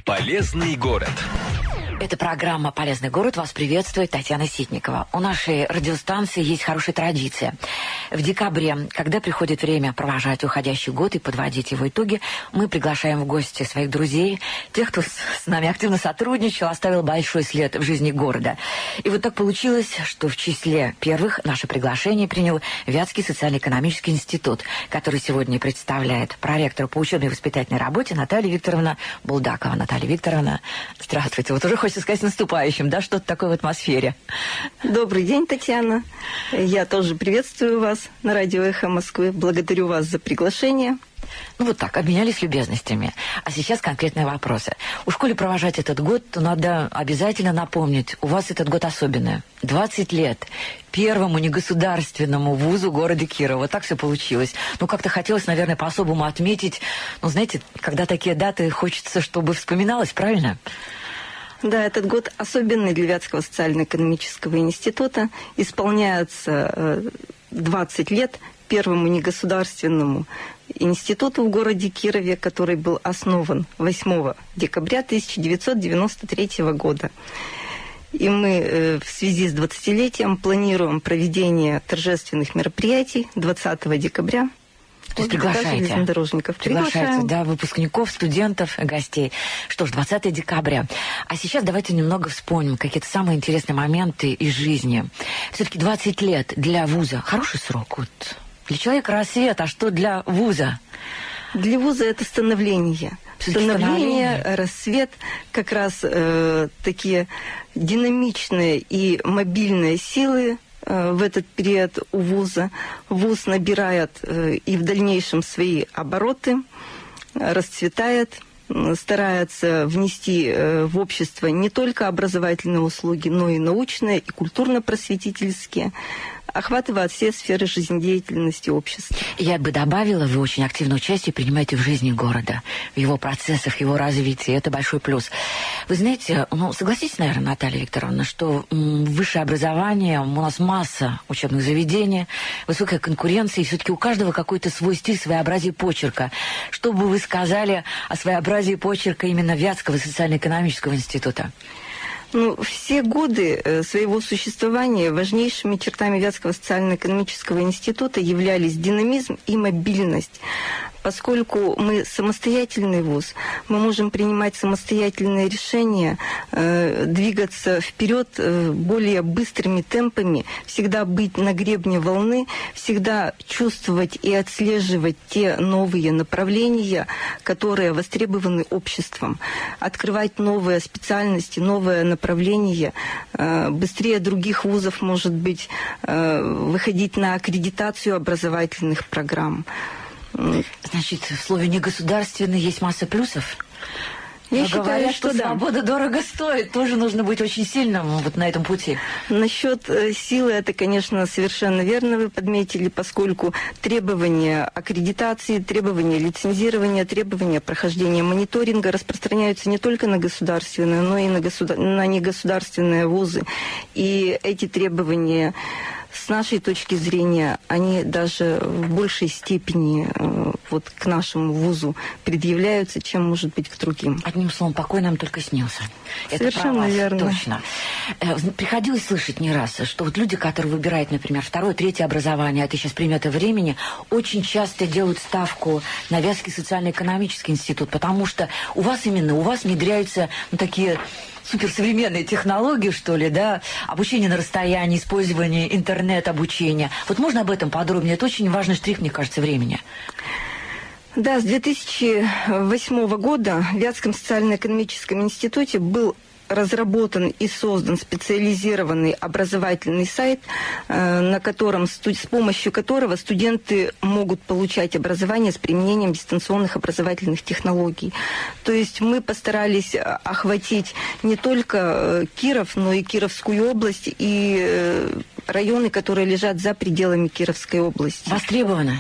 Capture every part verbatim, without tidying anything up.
Полезный город. Это программа «Полезный город». Вас приветствует Татьяна Ситникова. У нашей радиостанции есть хорошая традиция. В декабре, когда приходит время провожать уходящий год и подводить его итоги, мы приглашаем в гости своих друзей, тех, кто с нами активно сотрудничал, оставил большой след в жизни города. И вот так получилось, что в числе первых наше приглашение принял Вятский социально-экономический институт, который сегодня представляет проректор по учебной и воспитательной работе Наталья Викторовна Булдакова. Наталья Викторовна, здравствуйте. Вот уже хочется сказать с наступающим, да, что-то такое в атмосфере. Добрый день, Татьяна. Я тоже приветствую вас на радио «Эхо Москвы». Благодарю вас за приглашение. Ну вот так, обменялись любезностями. А сейчас конкретные вопросы. У школы провожать этот год, то надо обязательно напомнить, у вас этот год особенный. двадцать лет первому негосударственному вузу города Кирова. Вот так все получилось. Ну, как-то хотелось, наверное, по-особому отметить. Ну, знаете, когда такие даты, хочется, чтобы вспоминалось, правильно? Да, этот год особенный для Вятского социально-экономического института. Исполняется двадцать лет первому негосударственному институту в городе Кирове, который был основан восьмого декабря тысяча девятьсот девяносто третьего года. И мы в связи с двадцатилетием планируем проведение торжественных мероприятий двадцатого декабря. То есть приглашаете, приглашаете, да, выпускников, студентов, гостей. Что ж, двадцатого декабря. А сейчас давайте немного вспомним какие-то самые интересные моменты из жизни. Все-таки двадцать лет для вуза. Хороший срок. Вот. Для человека рассвет, а что для вуза? Для вуза это становление. Становление, становление, рассвет, как раз э, такие динамичные и мобильные силы в этот период у вуза. Вуз набирает и в дальнейшем свои обороты, расцветает, старается внести в общество не только образовательные услуги, но и научные, и культурно-просветительские, охватывает все сферы жизнедеятельности общества. Я бы добавила, вы очень активное участие принимаете в жизни города, в его процессах, его развитии. Это большой плюс. Вы знаете, ну, согласитесь, наверное, Наталья Викторовна, что м, высшее образование, у нас масса учебных заведений, высокая конкуренция, и все-таки у каждого какой-то свой стиль, своеобразие почерка. Что бы вы сказали о своеобразии почерка именно Вятского социально-экономического института? Ну, все годы своего существования важнейшими чертами Вятского социально-экономического института являлись динамизм и мобильность. Поскольку мы самостоятельный вуз, мы можем принимать самостоятельные решения, э, двигаться вперед э, более быстрыми темпами, всегда быть на гребне волны, всегда чувствовать и отслеживать те новые направления, которые востребованы обществом, открывать новые специальности, новые направления, э, быстрее других вузов, может быть, э, выходить на аккредитацию образовательных программ. Значит, в слове «негосударственный» есть масса плюсов? Я Но считаю, говорят, что, что да. свобода дорого стоит. Тоже нужно быть очень сильным вот на этом пути. Насчет силы, это, конечно, совершенно верно вы подметили, поскольку требования аккредитации, требования лицензирования, требования прохождения мониторинга распространяются не только на государственные, но и на, государ... на негосударственные вузы. И эти требования, с нашей точки зрения, они даже в большей степени э, вот к нашему вузу предъявляются, чем, может быть, к другим. Одним словом, покой нам только снился. Совершенно Это про вас, верно. Точно. Э, приходилось слышать не раз, что вот люди, которые выбирают, например, второе, третье образование, это сейчас примета времени, очень часто делают ставку на Вятский социально-экономический институт, потому что у вас именно, у вас внедряются ну, такие суперсовременные технологии, что ли, да, обучение на расстоянии, использование интернет-обучения. Вот можно об этом подробнее? Это очень важный штрих, мне кажется, времени. Да, с две тысячи восьмого года в Вятском социально-экономическом институте был разработан и создан специализированный образовательный сайт, на котором, с помощью которого студенты могут получать образование с применением дистанционных образовательных технологий. То есть мы постарались охватить не только Киров, но и Кировскую область, и районы, которые лежат за пределами Кировской области. Востребовано?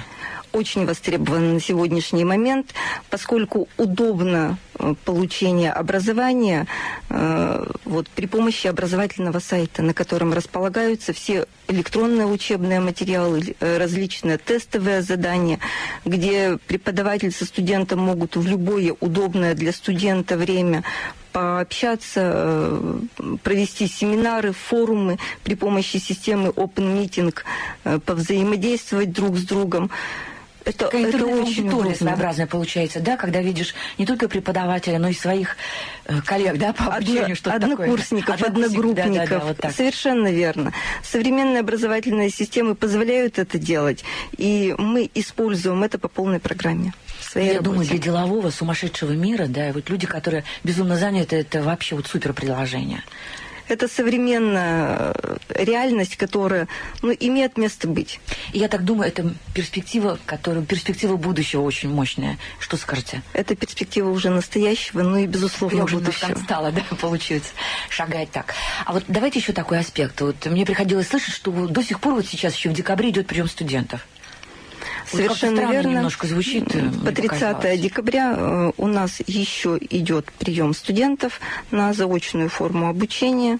очень востребовано на сегодняшний момент, поскольку удобно получение образования вот, при помощи образовательного сайта, на котором располагаются все электронные учебные материалы, различные тестовые задания, где преподаватель со студентом могут в любое удобное для студента время пообщаться, провести семинары, форумы при помощи системы Open Meeting, повзаимодействовать друг с другом. Это, это очень удобно. Своеобразная получается, да, когда видишь не только преподавателя, но и своих э, коллег, да, по обучению, Одно, что-то однокурсников, такое. одногруппников. Да, да, да, вот совершенно верно. Современные образовательные системы позволяют это делать, и мы используем это по полной программе. Я работе. думаю, для делового сумасшедшего мира, да, вот люди, которые безумно заняты, это вообще вот супер предложение. Это современная реальность, которая, ну, имеет место быть. И я так думаю, это перспектива, которая, перспектива будущего очень мощная. Что скажете? Это перспектива уже настоящего, ну и, безусловно, я уже будущего. Уже стала, да, получается, шагать так. А вот давайте еще такой аспект. Вот мне приходилось слышать, что до сих пор, вот сейчас еще в декабре идет прием студентов. Совершенно вот верно. Немножко звучит. По тридцатое декабря у нас еще идет прием студентов на заочную форму обучения.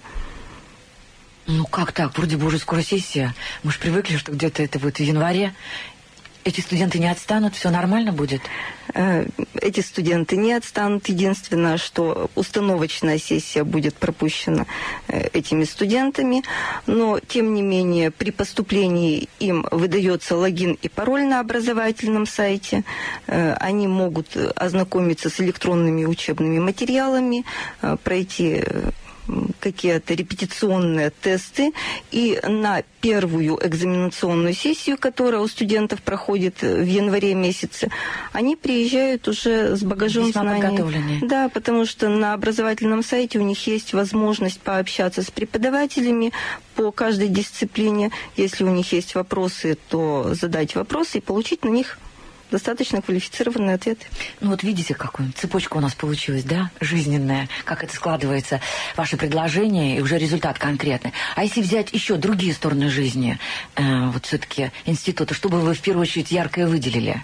Ну как так? Вроде бы уже скоро сессия. Мы же привыкли, что где-то это будет в январе. Эти студенты не отстанут, все нормально будет? Эти студенты не отстанут. Единственное, что установочная сессия будет пропущена этими студентами. Но, тем не менее, при поступлении им выдается логин и пароль на образовательном сайте. Они могут ознакомиться с электронными учебными материалами, пройти какие-то репетиционные тесты, и на первую экзаменационную сессию, которая у студентов проходит в январе месяце, они приезжают уже с багажом Весьма знаний. подготовленные. Да, потому что на образовательном сайте у них есть возможность пообщаться с преподавателями по каждой дисциплине. Если у них есть вопросы, то задать вопросы и получить на них достаточно квалифицированный ответ. Ну вот видите, какую цепочка у нас получилась, да, жизненная, как это складывается, ваше предложение и уже результат конкретный. А если взять еще другие стороны жизни, э, вот все-таки института, что бы вы в первую очередь яркое выделили?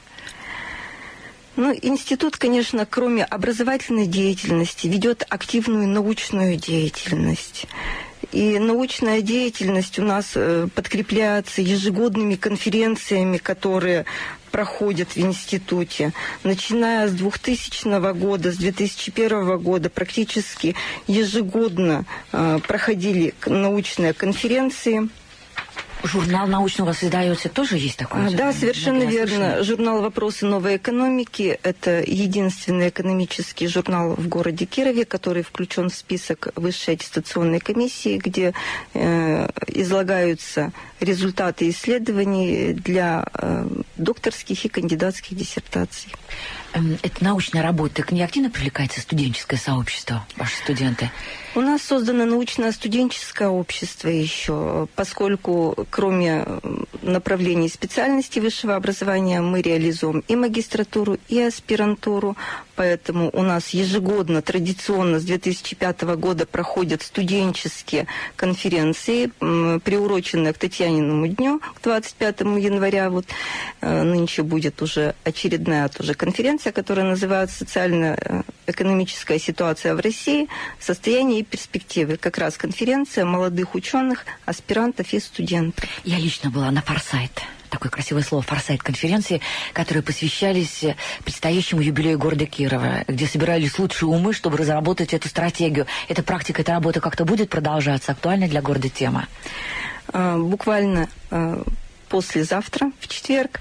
Ну, институт, конечно, кроме образовательной деятельности, ведет активную научную деятельность. И научная деятельность у нас подкрепляется ежегодными конференциями, которые проходят в институте. Начиная с двухтысячного года, с две тысячи первого года практически ежегодно проходили научные конференции. Журнал научного создается, тоже есть такой? Да, совершенно верно. Журнал «Вопросы новой экономики» – это единственный экономический журнал в городе Кирове, который включен в список Высшей аттестационной комиссии, где э, излагаются результаты исследований для э, докторских и кандидатских диссертаций. Это научная работа. К ней активно привлекается студенческое сообщество, ваши студенты? У нас создано научное студенческое общество еще, поскольку кроме направлений специальностей высшего образования мы реализуем и магистратуру, и аспирантуру. Поэтому у нас ежегодно, традиционно с две тысячи пятого года проходят студенческие конференции, приуроченные к Татьяниному дню, к двадцать пятому января. Вот нынче будет уже очередная тоже конференция, которая называется «Социально-экономическая ситуация в России. Состояние и перспективы». Как раз конференция молодых ученых, аспирантов и студентов. Я лично была на «Форсайт». Такое красивое слово «Форсайт» конференции, которые посвящались предстоящему юбилею города Кирова, где собирались лучшие умы, чтобы разработать эту стратегию. Эта практика, эта работа как-то будет продолжаться? Актуальная для города тема? Буквально послезавтра, в четверг,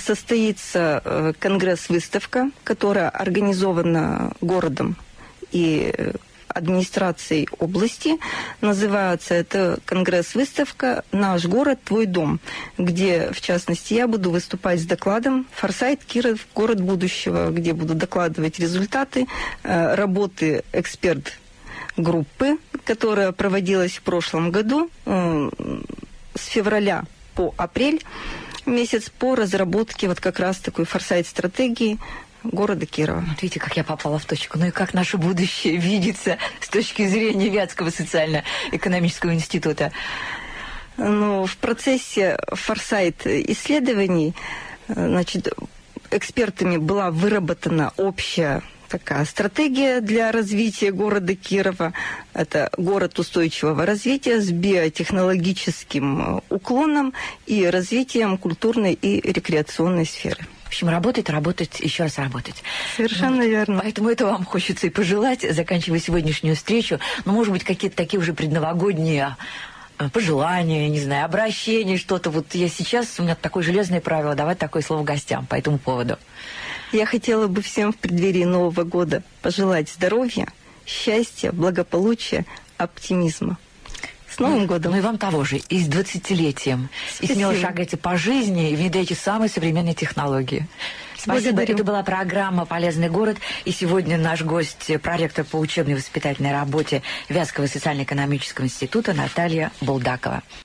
состоится конгресс-выставка, которая организована городом и администрацией области. Называется это конгресс-выставка «Наш город, твой дом», где, в частности, я буду выступать с докладом «Форсайт. Киров. Город будущего», где буду докладывать результаты э, работы эксперт-группы, которая проводилась в прошлом году э, с февраля по апрель месяц по разработке вот как раз такой форсайт-стратегии города Кирова. Вот видите, как я попала в точку. Ну и как наше будущее видится с точки зрения Вятского социально-экономического института? Ну, в процессе форсайт исследований Значит, экспертами была выработана общая такая стратегия для развития города Кирова. Это город устойчивого развития с биотехнологическим уклоном и развитием культурной и рекреационной сферы. В общем, работать, работать, еще раз работать. Совершенно вот. верно. Поэтому это вам хочется и пожелать, заканчивая сегодняшнюю встречу. Но, может быть, какие-то такие уже предновогодние пожелания, не знаю, обращения, что-то. Вот я сейчас, у меня такое железное правило, давать такое слово гостям по этому поводу. Я хотела бы всем в преддверии Нового года пожелать здоровья, счастья, благополучия, оптимизма. С Новым ну, годом! Ну и вам того же, и с двадцатилетием. Спасибо. И смело шагайте по жизни и внедряйте самые современные технологии. Спасибо. Благодарю. Это была программа «Полезный город». И сегодня наш гость, проректор по учебной и воспитательной работе Вятского социально-экономического института Наталья Булдакова.